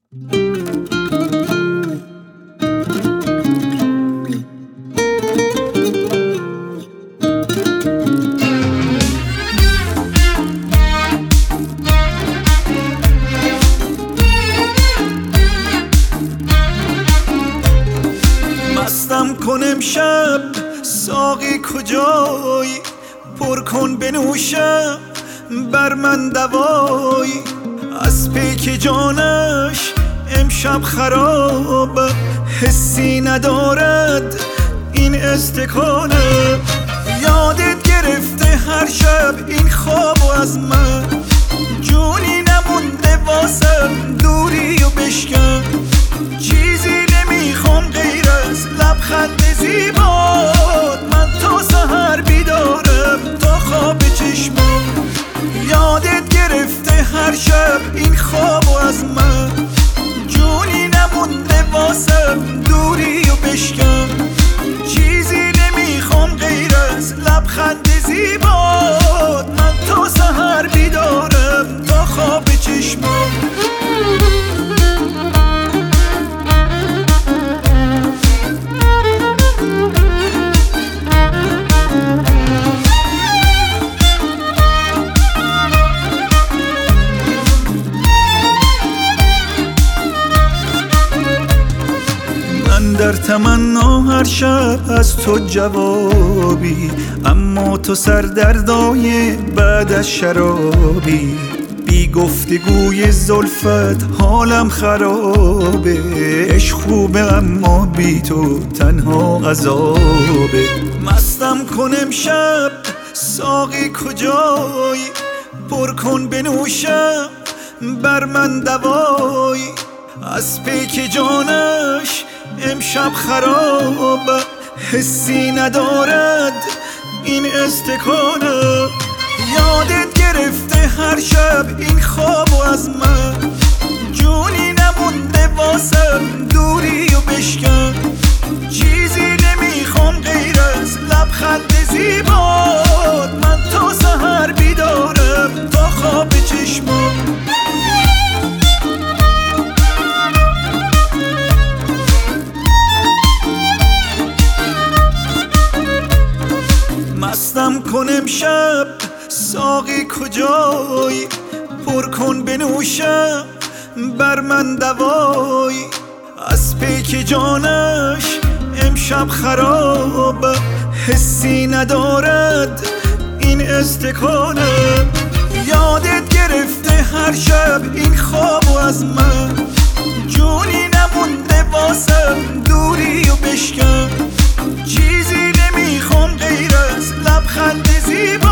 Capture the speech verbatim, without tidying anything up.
مستم کن امشب ساقی کجایی، پر کن بنوشم بر من دوایی. از پیک جانش امشب خراب، حسی ندارد این استکانه. یادت گرفته هر شب این خواب و از من، جونی نمونده واسم دوری و بشکن. چیزی نمیخوام غیر از لبخند زیبات، من تا سحر بیدارم تا خواب چشمم. یادت گرفته هر شب این خواب و از من، جونی نمونده واسم دوری و بشکن. چیزی نمیخوام غیر از لبخند زیبات، من تا سحر بیدارم تا خواب چشمم. در تمنا هر شب از تو جوابی، اما تو سردردای بعد از شرابی. بی گفتگوی زلفت حالم خرابه، عشق خوبه اما بی تو تنها عذابه. مستم کن امشب ساقی کجایی، پر کن بنوشم بر من دوایی. از پیک جانش امشب خراب، حسی ندارد این استکانه. یادت گرفته هر شب این خواب و از من، جونی نمونده واسم دوری و بشکن. چیزی نمیخوام غیر از لبخند زیبات، من تا سحر بیدارم تا خواب چشمم. مستم کن امشب ساقی کجایی، پر کن بنوشم بر من دوایی. از پیک جانش امشب خراب، حسی ندارد این استکانه. یادت گرفته هر شب این خواب و از من، جونی نمونده واسم دوری و بشکن. چیزی نمیخوام غیر از لبخند زیبا